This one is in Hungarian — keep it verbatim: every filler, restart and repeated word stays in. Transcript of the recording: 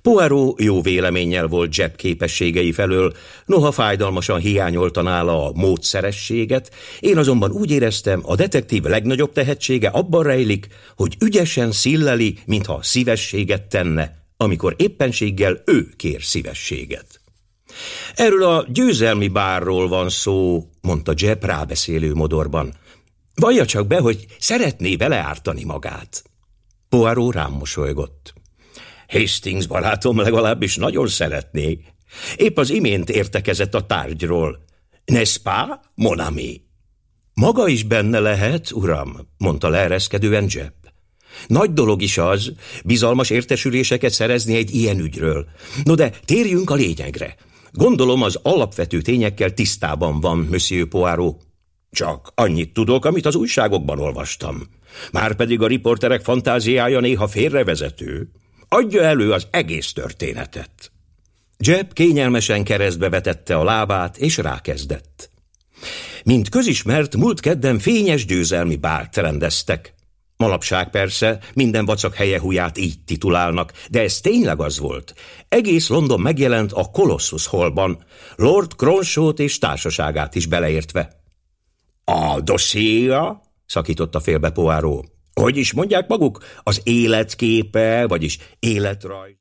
Poirot jó véleménnyel volt Jebb képességei felől, noha fájdalmasan hiányolta nála a módszerességet, én azonban úgy éreztem, a detektív legnagyobb tehetsége abban rejlik, hogy ügyesen szilleli, mintha szívességet tenne, amikor éppenséggel ő kér szívességet. Erről a győzelmi bárról van szó, mondta Jebb rábeszélő modorban. Vallja csak be, hogy szeretné beleártani magát. Poirot rám mosolygott. Hastings barátom legalábbis nagyon szeretné. Épp az imént értekezett a tárgyról. N'est-ce pas, mon ami? Maga is benne lehet, uram, mondta leereszkedően Jebb. Nagy dolog is az, bizalmas értesüléseket szerezni egy ilyen ügyről. No de térjünk a lényegre. Gondolom az alapvető tényekkel tisztában van, Monsieur Poirot. Csak annyit tudok, amit az újságokban olvastam. Márpedig a riporterek fantáziája néha félrevezető. Adja elő az egész történetet. Jebb kényelmesen keresztbe vetette a lábát, és rákezdett. Mint közismert, múlt kedden fényes győzelmi bált rendeztek. Manapság persze minden vacak helyehujját így titulálnak, de ez tényleg az volt. Egész London megjelent a Colossus Hallban, Lord Cronshaw-t és társaságát is beleértve. A dossziéja? Szakította félbe Poirot. Hogy is mondják maguk? Az életképe, vagyis életrajz.